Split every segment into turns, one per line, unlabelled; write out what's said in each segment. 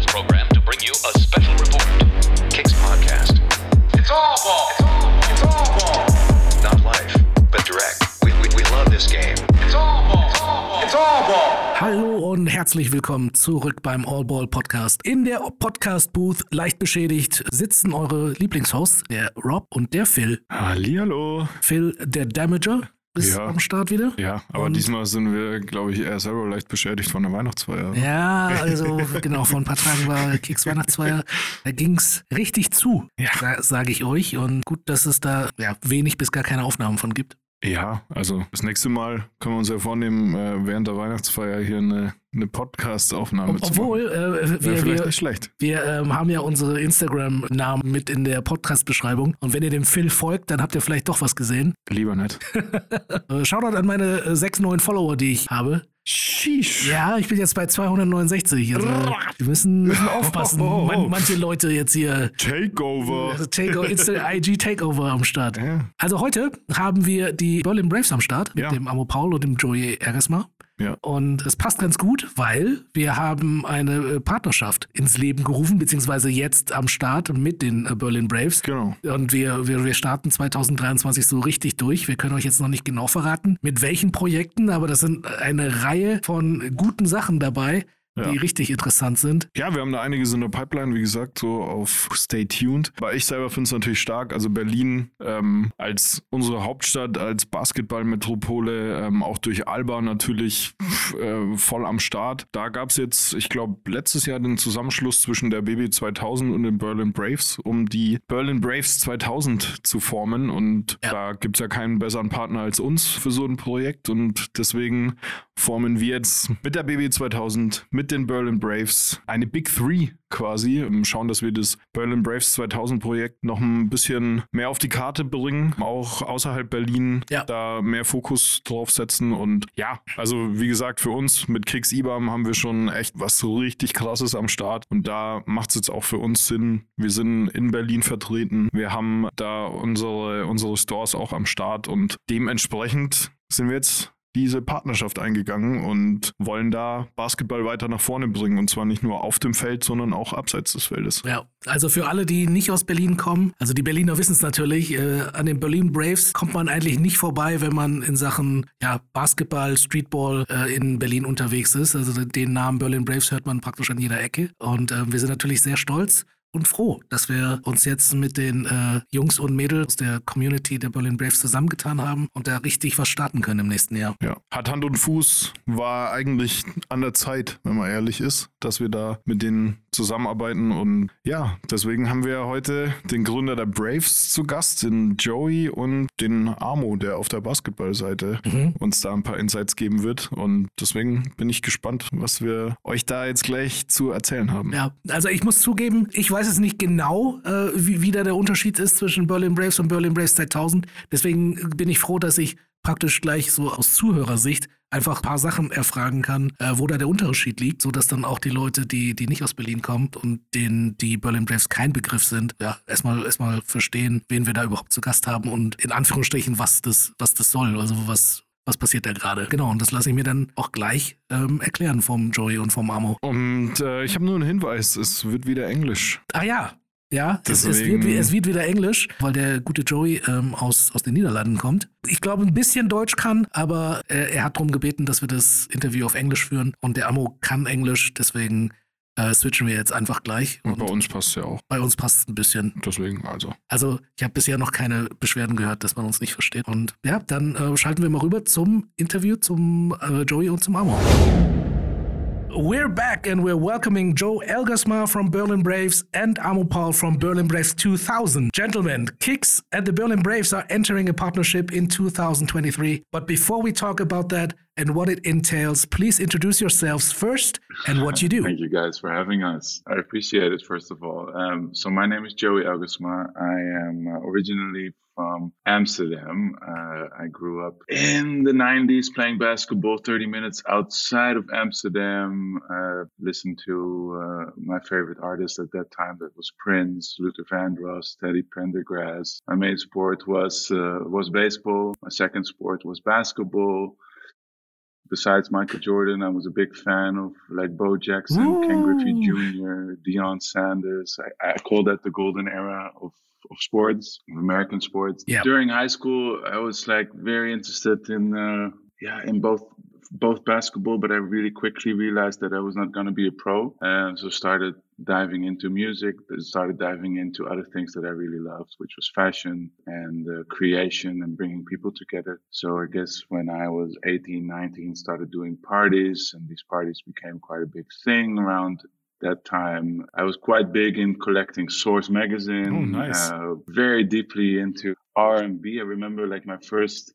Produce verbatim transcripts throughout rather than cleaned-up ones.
program to bring you a special report. Kicks Podcast. It's all ball. It's all, it's all ball. Not life, but direct. We, we, we love this game. It's all ball. It's all ball. It's all ball.
Hallo und herzlich willkommen zurück beim All Ball Podcast. In der Podcast-Booth, leicht beschädigt, sitzen eure Lieblingshosts, der Rob und der Phil.
Hallihallo.
Phil, der Damager, ist
Ja.
am Start wieder.
Ja, aber
Und-
diesmal sind wir, glaube ich, eher selber leicht beschädigt von der Weihnachtsfeier.
Ja, also genau, vor ein paar Tagen war Kicks Weihnachtsfeier, da ging's richtig zu,
Ja.
sa- sage ich euch. Und gut, dass es da ja, wenig bis gar keine Aufnahmen von gibt.
Ja, also das nächste Mal können wir uns ja vornehmen, äh, während der Weihnachtsfeier hier eine, eine Podcast-Aufnahme
Ob-
zu
Obwohl,
machen.
äh,
Wäre
wir,
vielleicht
wir,
nicht schlecht.
wir ähm, haben ja unsere Instagram-Namen mit in der Podcast-Beschreibung. Und wenn ihr dem Phil folgt, dann habt ihr vielleicht doch was gesehen.
Lieber nicht.
Äh, Shoutout an meine äh, sechs neuen Follower, die ich habe.
Sheesh.
Ja, ich bin jetzt bei zweihundertneunundsechzig. Also, wir müssen, müssen aufpassen.
Oh, oh, oh.
Man, manche Leute jetzt hier.
Takeover.
Takeover, Insta I G Takeover am Start.
Ja.
Also heute haben wir die Berlin Braves am Start mit
Ja.
dem Amo Paul und dem Joey Eresma.
Ja.
Und es passt ganz gut, weil wir haben eine äh, Partnerschaft ins Leben gerufen, beziehungsweise jetzt am Start mit den äh, Berlin Braves.
Genau.
Und wir, wir, wir starten zwanzig dreiundzwanzig so richtig durch. Wir können euch jetzt noch nicht genau verraten, mit welchen Projekten, aber das sind eine Reihe von guten Sachen dabei,
Ja.
die richtig interessant sind.
Ja, wir haben da einiges in der Pipeline, wie gesagt, so auf Stay Tuned. Aber ich selber finde es natürlich stark. Also Berlin ähm, als unsere Hauptstadt, als Basketballmetropole, ähm, auch durch Alba natürlich äh, voll am Start. Da gab es jetzt, ich glaube, letztes Jahr den Zusammenschluss zwischen der B B zweitausend und den Berlin Braves, um die Berlin Braves zweitausend zu formen. Und
Ja.
da gibt es ja keinen besseren Partner als uns für so ein Projekt. Und deswegen formen wir jetzt mit der B B zweitausend, mit den Berlin Braves eine Big Three quasi. Schauen, dass wir das Berlin Braves zweitausend Projekt noch ein bisschen mehr auf die Karte bringen, auch außerhalb Berlin
Ja.
da mehr Fokus drauf setzen. Und ja, also wie gesagt, für uns mit Kicks I B A M haben wir schon echt was so richtig Krasses am Start. Und da macht es jetzt auch für uns Sinn. Wir sind in Berlin vertreten. Wir haben da unsere, unsere Stores auch am Start und dementsprechend sind wir jetzt diese Partnerschaft eingegangen und wollen da Basketball weiter nach vorne bringen. Und zwar nicht nur auf dem Feld, sondern auch abseits des Feldes.
Ja, also für alle, die nicht aus Berlin kommen, also die Berliner wissen es natürlich, äh, an den Berlin Braves kommt man eigentlich nicht vorbei, wenn man in Sachen ja, Basketball, Streetball äh, in Berlin unterwegs ist. Also den Namen Berlin Braves hört man praktisch an jeder Ecke. Und äh, wir sind natürlich sehr stolz und froh, dass wir uns jetzt mit den äh, Jungs und Mädels aus der Community der Berlin Braves zusammengetan haben und da richtig was starten können im nächsten Jahr.
Ja. Hat Hand und Fuß, war eigentlich an der Zeit, wenn man ehrlich ist, dass wir da mit denen zusammenarbeiten. Und ja, deswegen haben wir heute den Gründer der Braves zu Gast, den Joey und den Amo, der auf der Basketballseite
Mhm.
uns da ein paar Insights geben wird. Und deswegen bin ich gespannt, was wir euch da jetzt gleich zu erzählen haben.
Ja, also ich muss zugeben, ich weiß es nicht genau, äh, wie, wie da der Unterschied ist zwischen Berlin Braves und Berlin Braves zweitausend. Deswegen bin ich froh, dass ich praktisch gleich so aus Zuhörersicht einfach ein paar Sachen erfragen kann, äh, wo da der Unterschied liegt, sodass dann auch die Leute, die, die nicht aus Berlin kommen und denen die Berlin Braves kein Begriff sind, ja, erstmal erstmal verstehen, wen wir da überhaupt zu Gast haben und in Anführungsstrichen, was das, was das soll, also was Was passiert da gerade? Genau, und das lasse ich mir dann auch gleich ähm, erklären vom Joey und vom Amo.
Und äh, ich habe nur einen Hinweis, es wird wieder Englisch.
Ah ja, ja, es, es,
Deswegen-
wird, es wird wieder Englisch, weil der gute Joey ähm, aus, aus den Niederlanden kommt. Ich glaube, ein bisschen Deutsch kann, aber äh, er hat darum gebeten, dass wir das Interview auf Englisch führen. Und der Amo kann Englisch, deswegen äh, switchen wir jetzt einfach gleich.
Und
Und
bei uns passt es ja auch.
bei uns passt es ein bisschen.
Deswegen also.
Also ich habe bisher noch keine Beschwerden gehört, dass man uns nicht versteht. Und ja, dann äh, schalten wir mal rüber zum Interview zum äh, Joey und zum Amo. We're back and we're welcoming Joe Elgersma from Berlin Braves and Amo Paul from Berlin Braves two thousand. Gentlemen, Kicks and the Berlin Braves are entering a partnership in two thousand twenty-three. But before we talk about that and what it entails, please introduce yourselves first and what you do.
Thank you guys for having us. I appreciate it, first of all. Um, so my name is Joey Elgersma. I am uh, originally from Amsterdam. Uh, I grew up in the nineties playing basketball thirty minutes outside of Amsterdam. Uh, listened to uh, my favorite artist at that time. That was Prince, Luther Vandross, Teddy Pendergrass. My main sport was uh, was baseball. My second sport was basketball. besides Michael Jordan, I was a big fan of like Bo Jackson,
Ooh.
Ken Griffey Junior, Deion Sanders. I, I call that the golden era of, of sports, of American sports.
Yep.
During high school, I was like very interested in, uh, yeah, in both both basketball, but I really quickly realized that I was not going to be a pro. And so started diving into music, started diving into other things that I really loved, which was fashion and uh, creation and bringing people together. So I guess when I was eighteen, nineteen, started doing parties, and these parties became quite a big thing around that time. I was quite big in collecting Source magazine.
Oh, nice.
Uh, very deeply into R and B. I remember like my first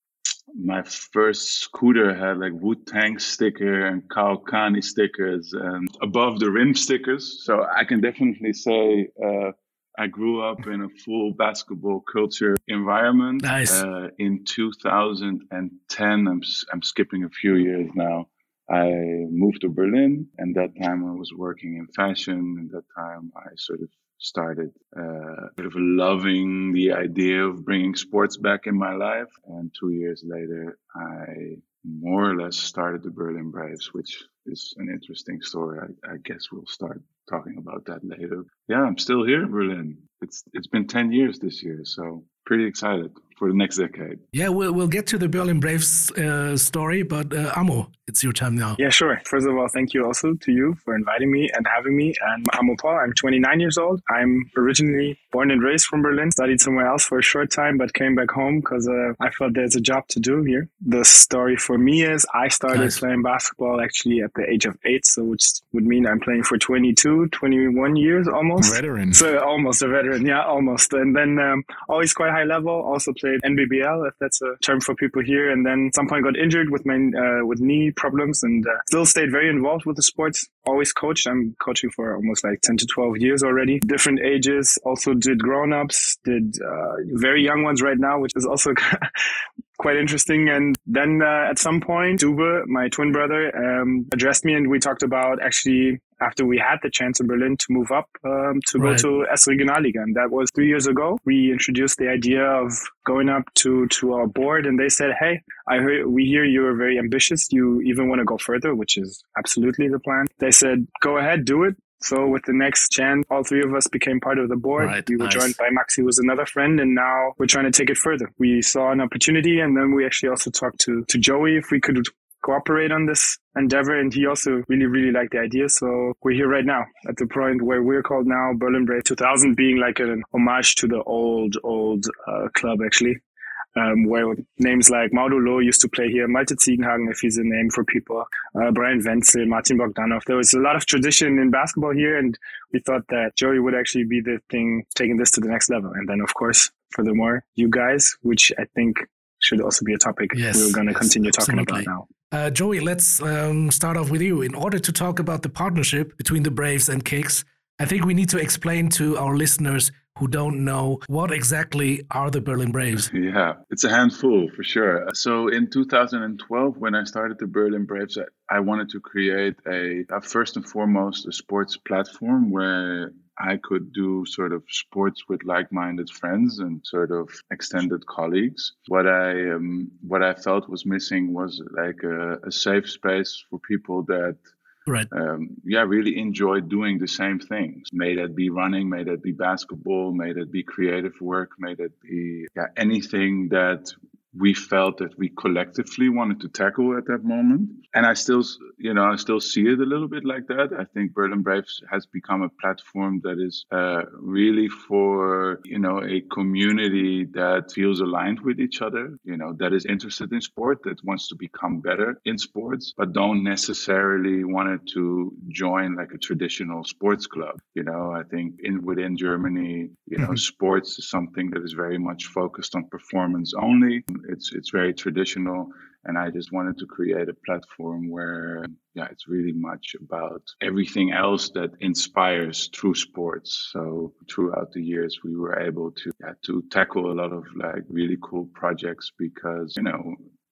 My first scooter had like Wu-Tang sticker and Kaokani stickers and above the rim stickers. So I can definitely say uh, I grew up in a full basketball culture environment.
Nice.
Uh, in two thousand ten, I'm I'm skipping a few years now, I moved to Berlin, and that time I was working in fashion. And that time I sort of started uh, sort of loving the idea of bringing sports back in my life. And two years later, I more or less started the Berlin Braves, which is an interesting story. I, I guess we'll start talking about that later. Yeah, I'm still here in Berlin. It's it's been ten years this year, so pretty excited for the next decade.
Yeah, we'll we'll get to the Berlin Braves uh, story, but uh, Amo, it's your time now.
Yeah, sure. First of all, thank you also to you for inviting me and having me. And I'm Amo Paul. I'm twenty-nine years old. I'm originally born and raised from Berlin, studied somewhere else for a short time, but came back home because uh, I felt there's a job to do here. The story for me is I started
Nice.
playing basketball actually at the age of eight, so which would mean I'm playing for twenty-two, twenty-one years almost.
Veteran.
So almost a veteran, yeah, almost. And then um, always quite high level. Also played N B B L, if that's a term for people here. And then at some point got injured with my uh, with knee problems, and uh, still stayed very involved with the sports. Always coached. I'm coaching for almost like ten to twelve years already. Different ages. Also did grown-ups. Did uh, very young ones right now, which is also quite interesting. And then uh, at some point, Dube, my twin brother, um, addressed me, and we talked about actually after we had the chance in Berlin to move up um, to
Right.
go to S Regionalliga. And that was three years ago. We introduced the idea of going up to, to our board, and they said, hey, I heard, we hear you're very ambitious. You even want to go further, which is absolutely the plan. They said, go ahead, do it. So with the next chance, all three of us became part of the board.
Right,
we were
nice.
joined by Maxi, who was another friend, and now we're trying to take it further. We saw an opportunity, and then we actually also talked to, to Joey if we could cooperate on this endeavor, and he also really, really liked the idea. So we're here right now at the point where we're called now Berlin Braves two thousand, being like an homage to the old, old uh, club actually. Um, where names like Maudo Loh used to play here, Malte Ziegenhagen, if he's a name for people, uh, Brian Wenzel, Martin Bogdanov. There was a lot of tradition in basketball here, and we thought that Joey would actually be the thing taking this to the next level. And then, of course, furthermore, you guys, which I think should also be a topic
Yes,
we're going to
yes,
continue talking
absolutely.
about now.
Uh, Joey, let's um, start off with you. In order to talk about the partnership between the Braves and Kicks, I think we need to explain to our listeners who don't know what exactly are the Berlin Braves.
Yeah, it's a handful for sure. So in two thousand twelve, when I started the Berlin Braves, I, I wanted to create a, a first and foremost a sports platform where I could do sort of sports with like-minded friends and sort of extended colleagues. What I um, what I felt was missing was like a, a safe space for people that
Right.
um, yeah, really enjoyed doing the same things. May that be running, may that be basketball, may that be creative work, may that be yeah, anything that we felt that we collectively wanted to tackle at that moment. And I still, you know, I still see it a little bit like that. I think Berlin Braves has become a platform that is uh, really for, you know, a community that feels aligned with each other, you know, that is interested in sport, that wants to become better in sports, but don't necessarily want to join like a traditional sports club. You know, I think in within Germany, you know,
Mhm.
sports is something that is very much focused on performance only. It's it's very traditional, and I just wanted to create a platform where, yeah, it's really much about everything else that inspires through sports. So throughout the years, we were able to yeah, to tackle a lot of like really cool projects because, you know,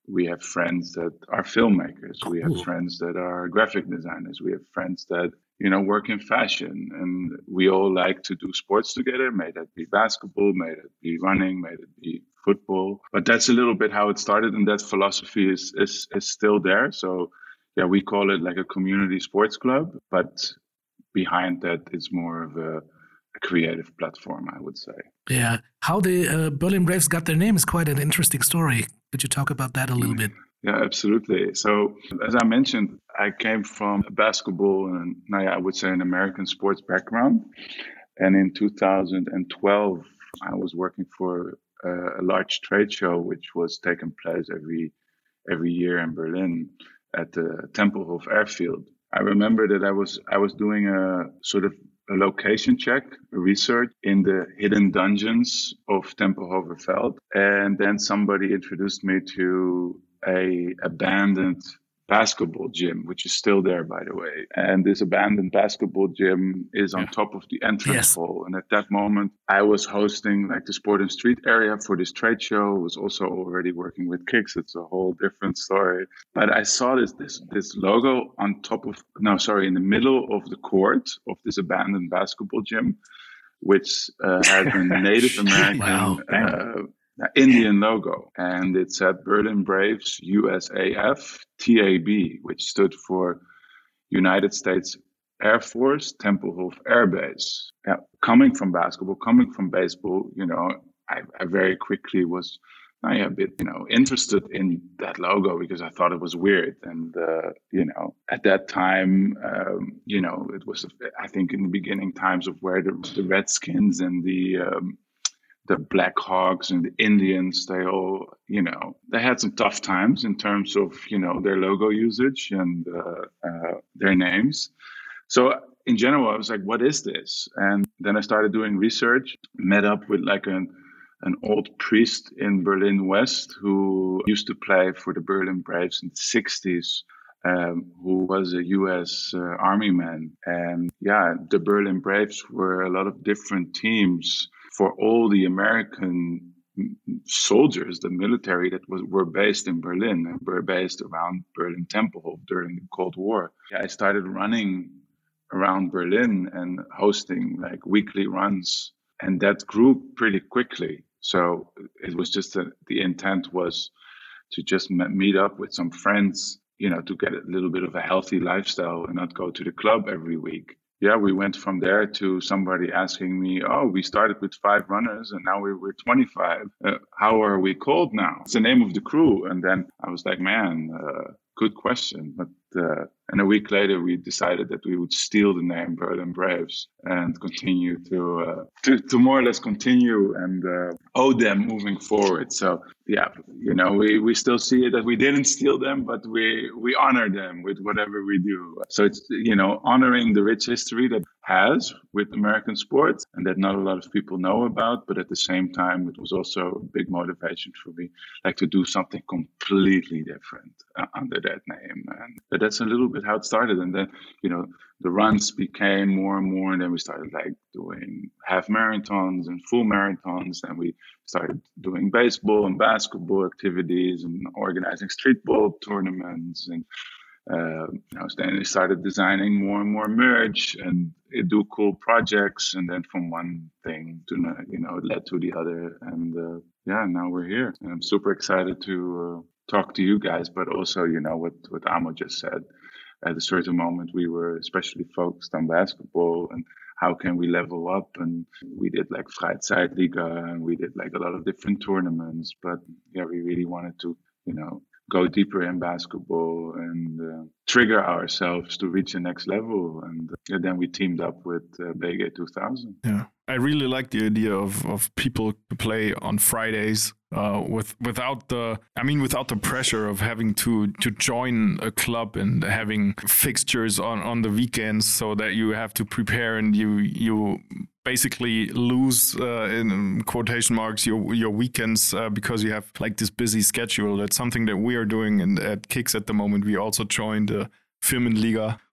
we have friends that are filmmakers.
Cool.
We have friends that are graphic designers. We have friends that, you know, work in fashion. And we all like to do sports together. May that be basketball, may that be running, may that be football. But that's a little bit how it started. And that philosophy is, is, is still there. So, yeah, we call it like a community sports club. But behind that, it's more of a, a creative platform, I would say.
Yeah. How the uh, Berlin Braves got their name is quite an interesting story. Could you talk about that a little bit?
Yeah, absolutely. So, as I mentioned, I came from a basketball and, now, yeah, I would say an American sports background. And in two thousand twelve, I was working for a, a large trade show, which was taking place every every year in Berlin at the Tempelhof Airfield. I remember that I was I was doing a sort of a location check, a research in the hidden dungeons of Tempelhofer Feld, and then somebody introduced me to a abandoned basketball gym, which is still there, by the way. And this abandoned basketball gym is on yeah. top of the entrance yes. hall. And at that moment, I was hosting like the Sport and Street area for this trade show. I was also already working with Kicks. It's a whole different story. But I saw this this this logo on top of, no, sorry, in the middle of the court of this abandoned basketball gym, which uh, had a Native American
wow.
uh, Indian logo, and it said Berlin Braves U S A F T A B, which stood for United States Air Force Tempelhof Air Base. Yeah, coming from basketball, coming from baseball, you know, I, I very quickly was I a bit, you know, interested in that logo because I thought it was weird. And, uh, you know, at that time, um, you know, it was, I think in the beginning times of where the, the Redskins and the, um, the Blackhawks and the Indians, they all, you know, they had some tough times in terms of, you know, their logo usage and uh, uh, their names. So in general, I was like, what is this? And then I started doing research, met up with like an, an old priest in Berlin West who used to play for the Berlin Braves in the sixties, um, who was a U S uh, Army man. And yeah, the Berlin Braves were a lot of different teams for all the American soldiers, the military that was were based in Berlin and were based around Berlin Tempelhof during the Cold War. I started running around Berlin and hosting like weekly runs, and that grew pretty quickly. So it was just a, the intent was to just meet up with some friends, you know, to get a little bit of a healthy lifestyle and not go to the club every week. Yeah, we went from there to somebody asking me, oh, we started with five runners and now we're, we're twenty-five. Uh, how are we called now? It's the name of the crew. And then I was like, man, uh, good question. But uh, and a week later, we decided that we would steal the name Berlin Braves and continue to uh, to, to more or less continue and uh, owe them moving forward. So yeah, you know, we, we still see it that we didn't steal them, but we we honor them with whatever we do. So it's, you know, honoring the rich history that has with American sports and that not a lot of people know about. But at the same time, it was also a big motivation for me, like to do something completely different uh, under that name. And but that's a little bit how it started. And then, you know, the runs became more and more. And then we started like doing half marathons and full marathons. And we started doing baseball and basketball activities and organizing street ball tournaments. And uh, you know, then we started designing more and more merch and do cool projects. And then from one thing to, you know, it led to the other. And uh, yeah, now we're here. And I'm super excited to uh, talk to you guys, but also, you know, what, what Amo just said. At a certain moment, we were especially focused on basketball and how can we level up. And we did like Freizeitliga and we did like a lot of different tournaments. But yeah, we really wanted to, you know, go deeper in basketball and uh, trigger ourselves to reach the next level. And uh, then we teamed up with uh, B G two thousand.
Yeah, I really like the idea of, of people to play on Fridays uh, with without the, I mean, without the pressure of having to, to join a club and having fixtures on, on the weekends so that you have to prepare and you you basically lose uh, in quotation marks your your weekends uh, because you have like this busy schedule. That's something that we are doing in, at Kicks at the moment. We also joined the Firmenliga,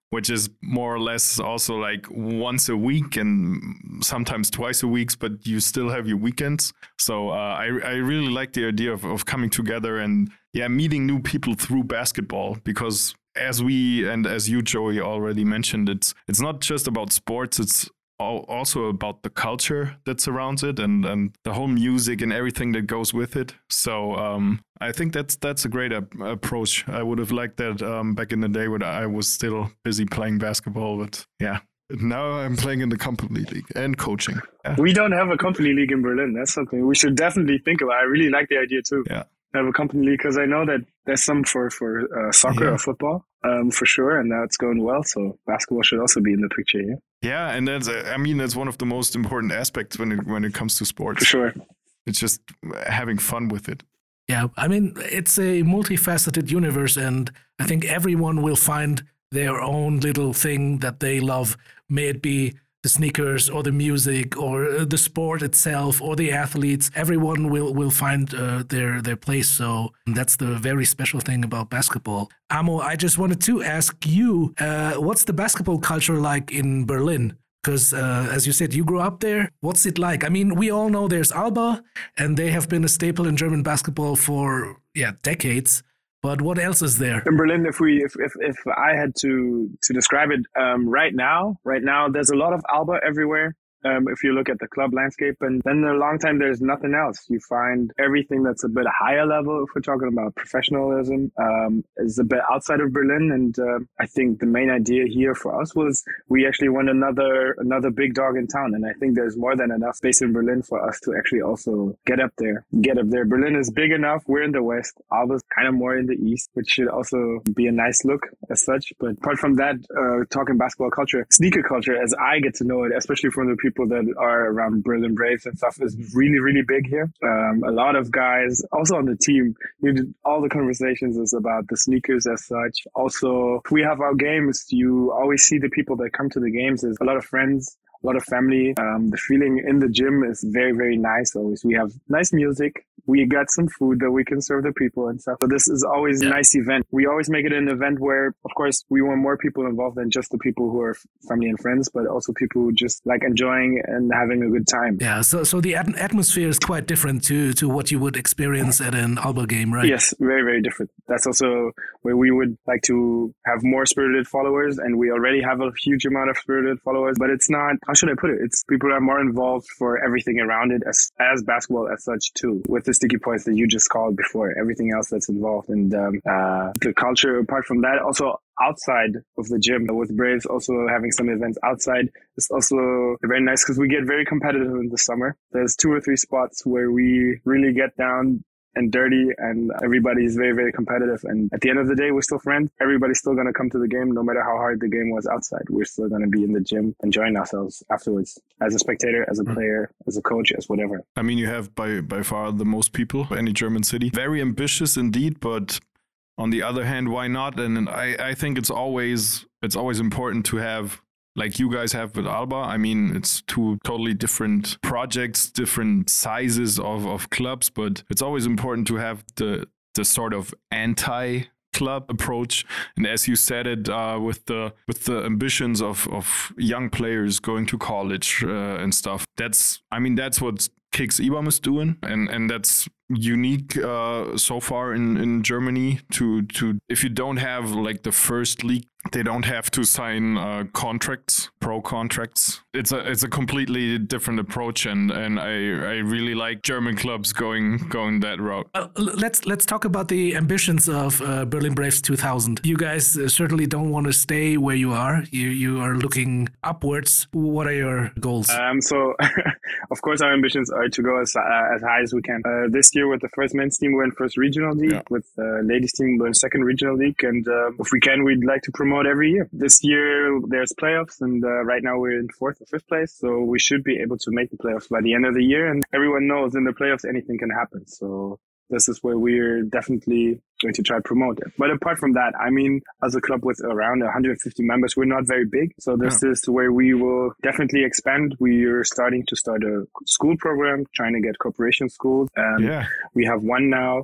which is more or less also like once a week and sometimes twice a week, but you still have your weekends. So uh, I, I really like the idea of, of coming together and yeah, meeting new people through basketball, because as we and as you, Joey, already mentioned, it's it's not just about sports, it's also about the culture that surrounds it and, and the whole music and everything that goes with it. So um, I think that's that's a great ap- approach. I would have liked that um, back in the day when I was still busy playing basketball. But yeah, now I'm playing in the company league and coaching. Yeah.
We don't have a company league in Berlin. That's something we should definitely think about. I really like the idea too.
Yeah.
Have a company league, because I know that there's some for for uh, soccer yeah. or football um, for sure, and that's going well. So basketball should also be in the picture. Yeah.
Yeah, and that's I mean that's one of the most important aspects when it when it comes to sports.
For sure.
It's just having fun with it.
Yeah, I mean it's a multifaceted universe, and I think everyone will find their own little thing that they love. May it be the sneakers or the music or the sport itself or the athletes. Everyone will will find uh, their their place. So that's the very special thing about basketball. Amo, I just wanted to ask you, uh, what's the basketball culture like in Berlin? Because uh, as you said, you grew up there. What's it like? I mean, we all know there's Alba, and they have been a staple in German basketball for yeah decades. But what else is there
in Berlin? If we, if if, if I had to to describe it, um, right now, right now, there's a lot of Alba everywhere. Um, if you look at the club landscape, and then in a long time, there's nothing else. You find everything that's a bit higher level. If we're talking about professionalism, um, is a bit outside of Berlin. And uh, I think the main idea here for us was we actually want another another big dog in town. And I think there's more than enough space in Berlin for us to actually also get up there, get up there. Berlin is big enough. We're in the west. Alba's kind of more in the east, which should also be a nice look as such. But apart from that, uh, talking basketball culture, sneaker culture, as I get to know it, especially from the people people that are around Berlin Braves and stuff is really, really big here. Um, a lot of guys also on the team, you did, all the conversations is about the sneakers as such. Also, if we have our games, you always see the people that come to the games. There's a lot of friends, a lot of family. Um, the feeling in the gym is very, very nice. Always, we have nice music. We got some food that we can serve the people and stuff. So this is always yeah. a nice event. We always make it an event where, of course, we want more people involved than just the people who are family and friends, but also people who just like enjoying and having a good time.
Yeah. So, so the at- atmosphere is quite different to to what you would experience at an Alba game, right?
Yes, very, very different. That's also where we would like to have more spirited followers, and we already have a huge amount of spirited followers. But it's not. How should I put it? It's people are more involved for everything around it as as basketball as such too. With the sticky points that you just called before, everything else that's involved, and um, uh, the culture. Apart from that, also outside of the gym with Braves, also having some events outside is also very nice because we get very competitive in the summer. There's two or three spots where we really get down and dirty, and everybody's very, very competitive. And at the end of the day, we're still friends. Everybody's still going to come to the game, no matter how hard the game was outside. We're still going to be in the gym, enjoying ourselves afterwards, as a spectator, as a player, as a coach, as whatever.
I mean, you have by by far the most people, any German city. Very ambitious indeed, but on the other hand, why not? And I, I think it's always it's always important to have, like you guys have with Alba. I mean, it's two totally different projects, different sizes of, of clubs, but it's always important to have the the sort of anti-club approach. And as you said it, uh, with the with the ambitions of, of young players going to college uh, and stuff, that's, I mean, that's what Kicks IBAM is doing, and and that's unique uh, so far in, in Germany. To to if you don't have like the first league, they don't have to sign uh, contracts, pro contracts. It's a it's a completely different approach, and, and I I really like German clubs going going that route.
Uh, let's let's talk about the ambitions of uh, Berlin Braves two thousand. You guys uh, certainly don't want to stay where you are. You you are looking upwards. What are your goals?
Um, so, of course, our ambitions are to go as uh, as high as we can. Uh, this year with the first men's team, we're in first regional league. Yeah. With the uh, ladies team, we're in second regional league, and uh, if we can, we'd like to promote every year. This year there's playoffs, and uh, right now we're in fourth or fifth place, so we should be able to make the playoffs by the end of the year. And everyone knows in the playoffs anything can happen, so this is where we're definitely going to try to promote it. But apart from that, I mean, as a club with around one hundred fifty members, we're not very big. So this yeah. is where we will definitely expand. We are starting to start a school program, trying to get cooperation schools. Um, yeah. We have one now.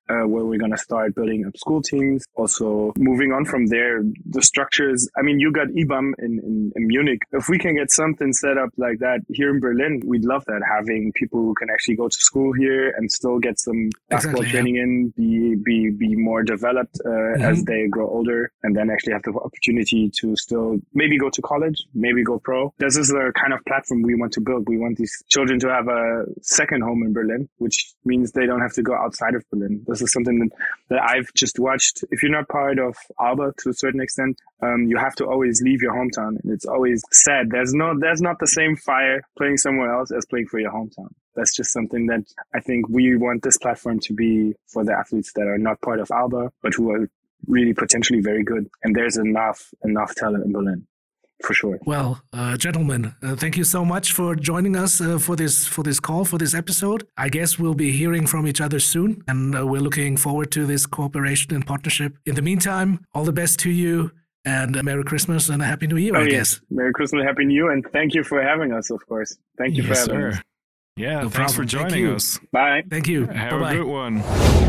uh, where we're going to start building up school teams. Also, moving on from there, the structures, I mean, you got I B A M in, in, in Munich. If we can get something set up like that here in Berlin, we'd love that, having people who can actually go to school here and still get some basketball
Exactly,
training
yeah.
in, be, be, be more developed uh,
Mm-hmm.
as they grow older, and then actually have the opportunity to still maybe go to college, maybe go pro. This is the kind of platform we want to build. We want these children to have a second home in Berlin, which means they don't have to go outside of Berlin. This is something that, that I've just watched. If you're not part of Alba to a certain extent, um, you have to always leave your hometown. And it's always sad. There's no, there's not the same fire playing somewhere else as playing for your hometown. That's just something that I think we want this platform to be for the athletes that are not part of Alba, but who are really potentially very good. And there's enough, enough talent in Berlin. For sure.
Well, uh, gentlemen, uh, thank you so much for joining us uh, for this for this call, for this episode. I guess we'll be hearing from each other soon, and uh, we're looking forward to this cooperation and partnership. In the meantime, all the best to you, and uh, Merry Christmas and a Happy New Year,
oh,
I
yes.
guess.
Merry Christmas, Happy New Year, and thank you for having us, of course. Thank you
Yes,
for having
sir.
us.
Yeah,
No
thanks for
problem. Thank
joining
you.
us.
Bye.
Thank you.
Have a
Bye-bye.
good one.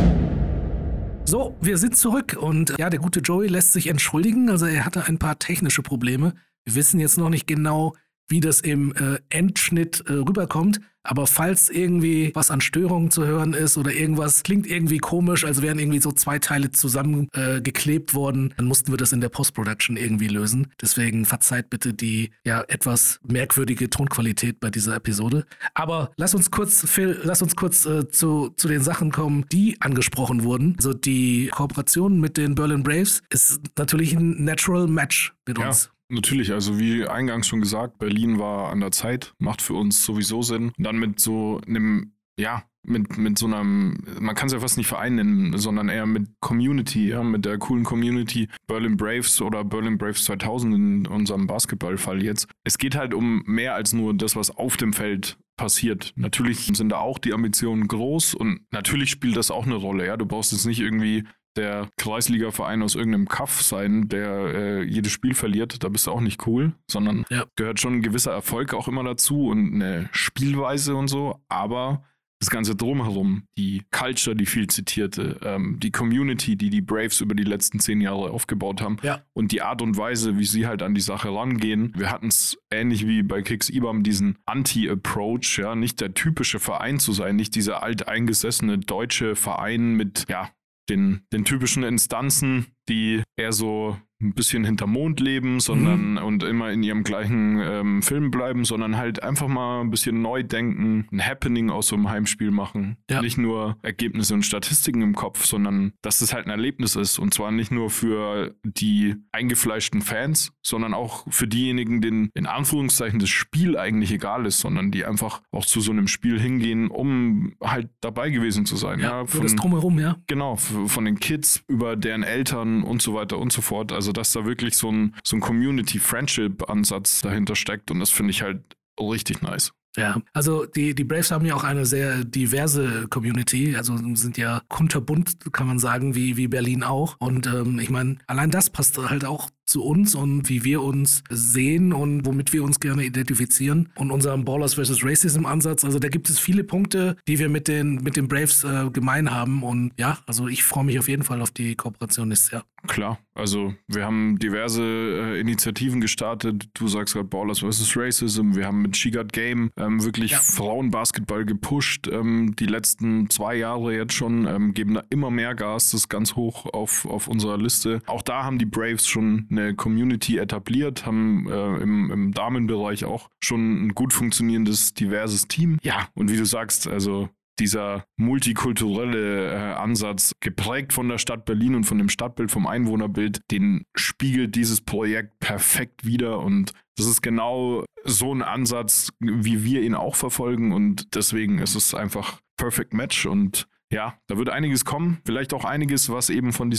So, wir sind zurück und ja, der gute Joey lässt sich entschuldigen. Also er hatte ein paar technische Probleme. Wir wissen jetzt noch nicht genau, wie das im äh, Endschnitt äh, rüberkommt. Aber falls irgendwie was an Störungen zu hören ist oder irgendwas klingt irgendwie komisch, als wären irgendwie so zwei Teile zusammengeklebt äh, geklebt worden, dann mussten wir das in der Post-Production irgendwie lösen. Deswegen verzeiht bitte die ja etwas merkwürdige Tonqualität bei dieser Episode. Aber lass uns kurz, Phil, lass uns kurz äh, zu, zu den Sachen kommen, die angesprochen wurden. Also die Kooperation mit den Berlin Braves ist natürlich ein Natural Match mit
Ja.
uns.
Natürlich, also wie eingangs schon gesagt, Berlin war an der Zeit, macht für uns sowieso Sinn. Und dann mit so einem, ja, mit, mit so einem, man kann es ja fast nicht Verein nennen, sondern eher mit Community, ja, mit der coolen Community Berlin Braves oder Berlin Braves zweitausend in unserem Basketballfall jetzt. Es geht halt um mehr als nur das, was auf dem Feld passiert. Natürlich sind da auch die Ambitionen groß und natürlich spielt das auch eine Rolle, ja. Du brauchst jetzt nicht irgendwie der Kreisliga-Verein aus irgendeinem Kaff sein, der äh, jedes Spiel verliert, da bist du auch nicht cool, sondern
Ja.
gehört schon ein gewisser Erfolg auch immer dazu und eine Spielweise und so, aber das Ganze drumherum, die Culture, die viel zitierte, ähm, die Community, die die Braves über die letzten zehn Jahre aufgebaut haben
Ja.
und die Art und Weise, wie sie halt an die Sache rangehen. Wir hatten es ähnlich wie bei Kicks I B A M, diesen Anti-Approach, ja, nicht der typische Verein zu sein, nicht dieser alteingesessene deutsche Verein mit, ja, Den, den typischen Instanzen, die eher so ein bisschen hinterm Mond leben, sondern
Mhm.
und immer in ihrem gleichen ähm, Film bleiben, sondern halt einfach mal ein bisschen neu denken, ein Happening aus so einem Heimspiel machen.
Ja.
Nicht nur Ergebnisse und Statistiken im Kopf, sondern dass es halt ein Erlebnis ist. Und zwar nicht nur für die eingefleischten Fans, sondern auch für diejenigen, denen in Anführungszeichen das Spiel eigentlich egal ist, sondern die einfach auch zu so einem Spiel hingehen, um halt dabei gewesen zu sein.
Ja,
Ja,
für das Drumherum, ja.
Genau, f- von den Kids über deren Eltern und so weiter und so fort. Also, dass da wirklich so ein, so ein Community-Friendship-Ansatz dahinter steckt und das finde ich halt richtig nice.
Ja, also die, die Braves haben ja auch eine sehr diverse Community, also sind ja kunterbunt, kann man sagen, wie, wie Berlin auch. Und ähm, ich meine, allein das passt halt auch zu uns und wie wir uns sehen und womit wir uns gerne identifizieren und unserem Ballers versus Racism Ansatz. Also da gibt es viele Punkte, die wir mit den, mit den Braves äh, gemein haben. Und ja, also ich freue mich auf jeden Fall auf die Kooperation nächstes Jahr.
Klar, also wir haben diverse äh, Initiativen gestartet. Du sagst gerade Ballers versus Racism. Wir haben mit She Got Game ähm, wirklich
Ja.
Frauenbasketball gepusht. Ähm, die letzten zwei Jahre jetzt schon, ähm, geben da immer mehr Gas. Das ist ganz hoch auf, auf unserer Liste. Auch da haben die Braves schon eine Community etabliert, haben äh, im, im Damenbereich auch schon ein gut funktionierendes, diverses Team. Ja, und wie du sagst, also dieser multikulturelle äh, Ansatz, geprägt von der Stadt Berlin und von dem Stadtbild, vom Einwohnerbild, den spiegelt dieses Projekt perfekt wider und das ist genau so ein Ansatz, wie wir ihn auch verfolgen und deswegen ist es einfach Perfect Match und ja, da wird einiges kommen, vielleicht auch einiges, was eben von diesem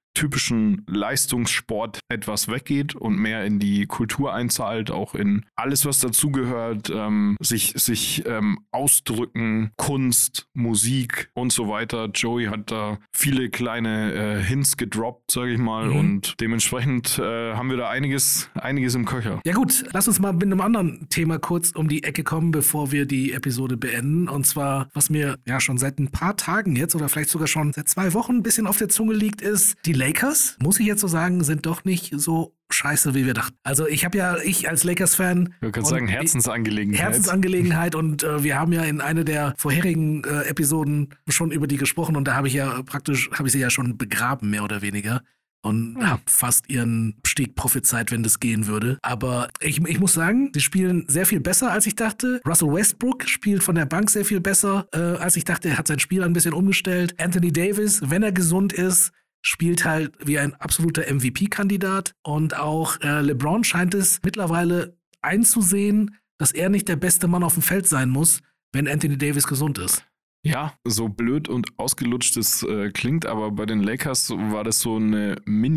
typischen Leistungssport etwas weggeht und mehr in die Kultur einzahlt, auch in alles, was dazugehört, ähm, sich, sich ähm, ausdrücken, Kunst, Musik und so weiter. Joey hat da viele kleine äh, Hints gedroppt, sage ich mal, mhm. und dementsprechend äh, haben wir da einiges, einiges im Köcher.
Ja gut, lass uns mal mit einem anderen Thema kurz um die Ecke kommen, bevor wir die Episode beenden. Und zwar, was mir ja schon seit ein paar Tagen jetzt oder vielleicht sogar schon seit zwei Wochen ein bisschen auf der Zunge liegt, ist, die Lakers, muss ich jetzt so sagen, sind doch nicht so scheiße, wie wir dachten. Also ich habe ja, ich als Lakers-Fan...
Ich würde sagen, Herzensangelegenheit.
Herzensangelegenheit und äh, wir haben ja in einer der vorherigen äh, Episoden schon über die gesprochen und da habe ich ja praktisch, habe ich sie ja schon begraben, mehr oder weniger. Und hm. habe fast ihren Stieg prophezeit, wenn das gehen würde. Aber ich, ich muss sagen, sie spielen sehr viel besser, als ich dachte. Russell Westbrook spielt von der Bank sehr viel besser, äh, als ich dachte. Er hat sein Spiel ein bisschen umgestellt. Anthony Davis, wenn er gesund ist, spielt halt wie ein absoluter M V P-Kandidat. Und auch äh, LeBron scheint es mittlerweile einzusehen, dass er nicht der beste Mann auf dem Feld sein muss, wenn Anthony Davis gesund ist.
Ja, so blöd und ausgelutscht es äh, klingt, aber bei den Lakers war das so eine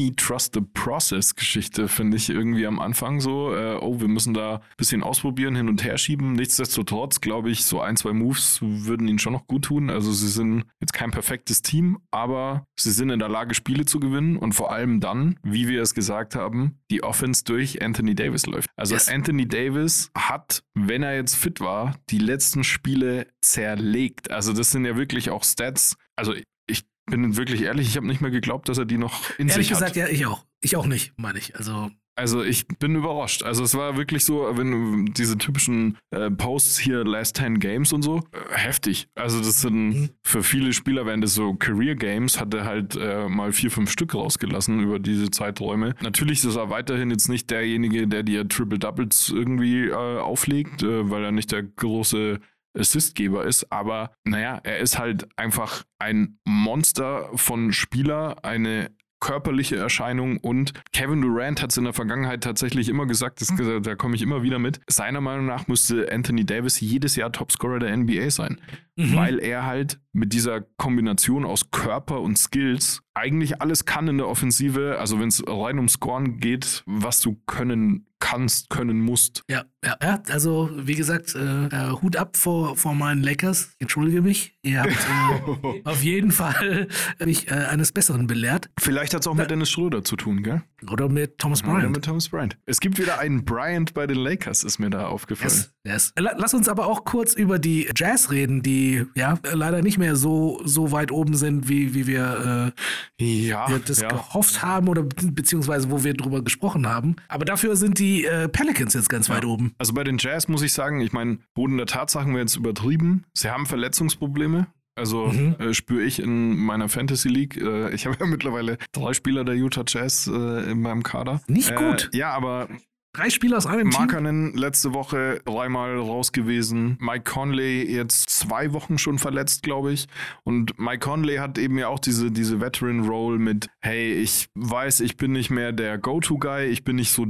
Mini-Trust-the-Process-Geschichte, finde ich irgendwie am Anfang so. Äh, oh, wir müssen da ein bisschen ausprobieren, hin und her schieben. Nichtsdestotrotz, glaube ich, so ein, zwei Moves würden ihnen schon noch gut tun. Also sie sind jetzt kein perfektes Team, aber sie sind in der Lage, Spiele zu gewinnen und vor allem dann, wie wir es gesagt haben, die Offense durch Anthony Davis läuft. Also yes. Anthony Davis hat, wenn er jetzt fit war, die letzten Spiele zerlegt. Also das sind ja wirklich auch Stats. Also ich bin wirklich ehrlich, ich habe nicht mehr geglaubt, dass er die noch in
Ehrlich
sich hat.
Ehrlich gesagt, ja, ich auch. Ich auch nicht, meine ich. Also
Also ich bin überrascht. Also es war wirklich so, wenn diese typischen äh, Posts hier, Last ten Games und so, äh, heftig. Also das sind, mhm. für viele Spieler wären das so Career Games, hat er halt äh, mal vier, fünf Stück rausgelassen über diese Zeiträume. Natürlich ist er weiterhin jetzt nicht derjenige, der dir Triple-Doubles irgendwie äh, auflegt, äh, weil er nicht der große Assistgeber ist, aber naja, er ist halt einfach ein Monster von Spieler, eine körperliche Erscheinung und Kevin Durant hat es in der Vergangenheit tatsächlich immer gesagt, das, da komme ich immer wieder mit, seiner Meinung nach müsste Anthony Davis jedes Jahr Topscorer der N B A sein, mhm. weil er halt mit dieser Kombination aus Körper und Skills eigentlich alles kann in der Offensive, also wenn es rein um Scoren geht, was du können kannst, können musst.
Ja, ja, ja. Also wie gesagt, äh, äh, Hut ab vor, vor meinen Lakers. Entschuldige mich. Ihr habt äh, auf jeden Fall mich äh, eines Besseren belehrt.
Vielleicht hat es auch mit Dennis Schröder zu tun, gell?
Oder mit Thomas Bryant.
Oder mit Thomas Bryant. Es gibt wieder einen Bryant bei den Lakers, ist mir da aufgefallen.
Yes, yes. Lass uns aber auch kurz über die Jazz reden, die ja leider nicht mehr so, so weit oben sind, wie, wie wir, äh,
ja,
wir das
ja.
gehofft haben oder beziehungsweise wo wir drüber gesprochen haben. Aber dafür sind die Die äh, Pelicans jetzt ganz ja. weit oben.
Also bei den Jazz muss ich sagen, ich meine, Boden der Tatsachen wäre jetzt übertrieben. Sie haben Verletzungsprobleme. Also mhm. äh, spüre ich in meiner Fantasy League. Äh, ich habe ja mittlerweile drei Spieler der Utah Jazz äh, in meinem Kader.
Nicht gut.
Äh, ja, aber
drei Spieler aus einem Team.
Markkanen letzte Woche dreimal raus gewesen. Mike Conley jetzt zwei Wochen schon verletzt, glaube ich. Und Mike Conley hat eben ja auch diese, diese Veteran-Role mit, hey, ich weiß, ich bin nicht mehr der Go-To-Guy, ich bin nicht so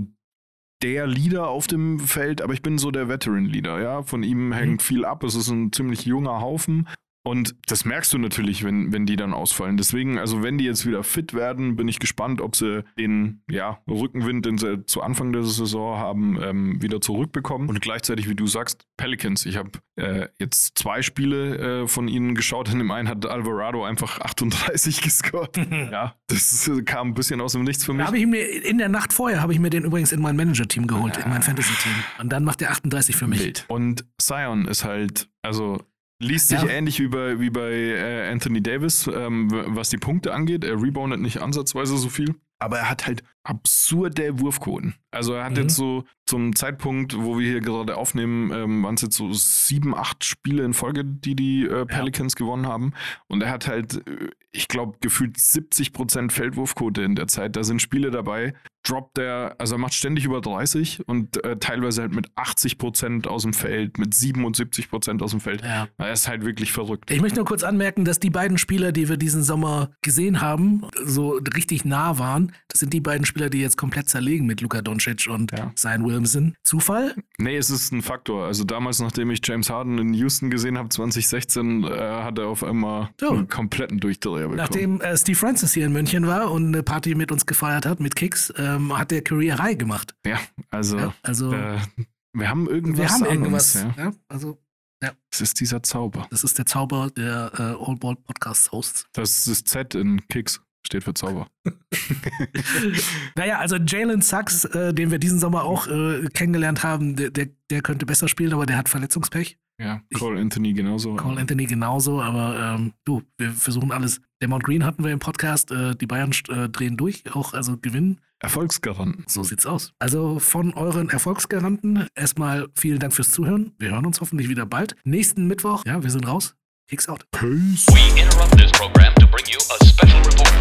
der Leader auf dem Feld, aber ich bin so der Veteran-Leader, ja. Von ihm hängt mhm. viel ab. Es ist ein ziemlich junger Haufen. Und das merkst du natürlich, wenn, wenn die dann ausfallen. Deswegen, also wenn die jetzt wieder fit werden, bin ich gespannt, ob sie den ja, Rückenwind, den sie zu Anfang der Saison haben, ähm, wieder zurückbekommen. Und gleichzeitig, wie du sagst, Pelicans. Ich habe äh, jetzt zwei Spiele äh, von ihnen geschaut. In dem einen hat Alvarado einfach achtunddreißig gescored. Ja, das äh, kam ein bisschen aus dem Nichts für mich.
Da habe ich mir in der Nacht vorher habe ich mir den übrigens in mein Manager-Team geholt, ah. in mein Fantasy-Team. Und dann macht er achtunddreißig für mich.
Wild. Und Zion ist halt, also liest sich ja. ähnlich wie bei, wie bei äh, Anthony Davis, ähm, was die Punkte angeht. Er reboundet nicht ansatzweise so viel, aber er hat halt absurde Wurfquoten. Also er hat mhm. jetzt so zum Zeitpunkt, wo wir hier gerade aufnehmen, ähm, waren es jetzt so sieben, acht Spiele in Folge, die die äh, Pelicans ja. gewonnen haben. Und er hat halt, ich glaube, gefühlt siebzig Prozent Feldwurfquote in der Zeit. Da sind Spiele dabei, droppt er, also er macht ständig über dreißig und äh, teilweise halt mit achtzig Prozent aus dem Feld, mit siebenundsiebzig Prozent aus dem Feld. Ja. Er ist halt wirklich verrückt.
Ich möchte nur kurz anmerken, dass die beiden Spieler, die wir diesen Sommer gesehen haben, so richtig nah waren. Das sind die beiden Spieler, die jetzt komplett zerlegen mit Luka Doncic und ja. Zion Williamson. Zufall?
Nee, es ist ein Faktor. Also damals, nachdem ich James Harden in Houston gesehen habe, zwanzig sechzehn, äh, hat er auf einmal oh. einen kompletten Durchdreher Feuer bekommen.
Nachdem äh, Steve Francis hier in München war und eine Party mit uns gefeiert hat, mit Kicks, ähm, hat der Career High gemacht.
Ja, also,
Ja, also
äh, wir haben irgendwas
wir haben
an
irgendwas.
uns. Ja.
Ja, also
Es ist dieser Zauber.
das ist der Zauber der äh, Old Ball Podcast Hosts.
Das ist Z in Kicks. Steht für Zauber.
Naja, also Jalen Suggs, äh, den wir diesen Sommer auch äh, kennengelernt haben, der, der, der könnte besser spielen, aber der hat Verletzungspech.
Ja, Cole Anthony genauso.
Cole Anthony genauso, aber ähm, du, wir versuchen alles. Demont Green hatten wir im Podcast, äh, die Bayern äh, drehen durch, auch also gewinnen.
Erfolgsgaranten.
So sieht's aus. Also von euren Erfolgsgaranten erstmal vielen Dank fürs Zuhören. Wir hören uns hoffentlich wieder bald. Nächsten Mittwoch, ja, wir sind raus. Kicks out.
Peace.
We interrupt this program to bring you a special report.